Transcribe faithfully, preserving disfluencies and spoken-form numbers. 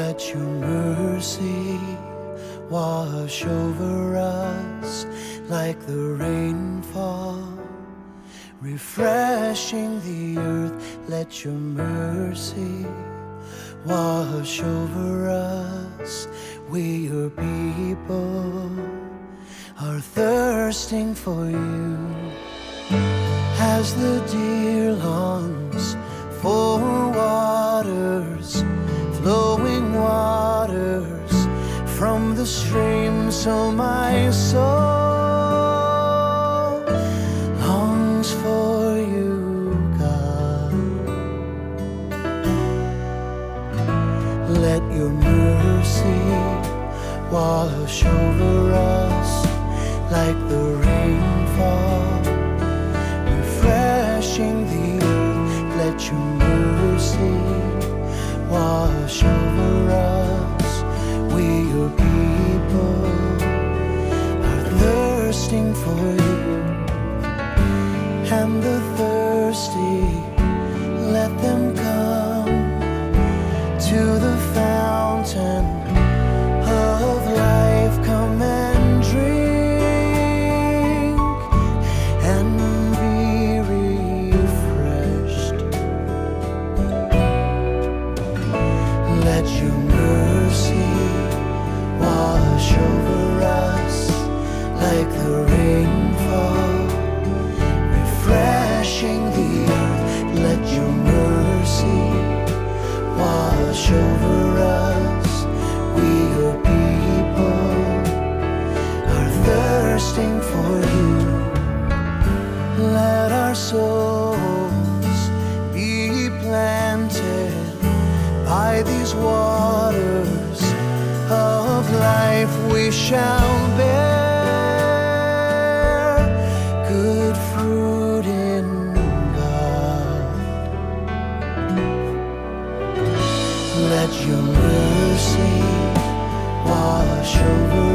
Let your mercy wash over us like the rainfall, refreshing the earth. Let your mercy wash over us. We, your people, are thirsting for you, as the deer longs for waters, flowing waters from the stream. So my soul longs for you, God. Let your mercy wash over us like the rainfall, refreshing the earth. Let your mercy wash over us. We, your people, are thirsting for you, and the thirsty, let them come to the fountain of life. Come and drink and be refreshed. Let your mercy wash over us like the rainfall, refreshing the earth. Let your mercy wash over us. We, your people, are thirsting for you. Let our souls be planted by these waters of life. We shall bear good fruit in God. Let your mercy wash over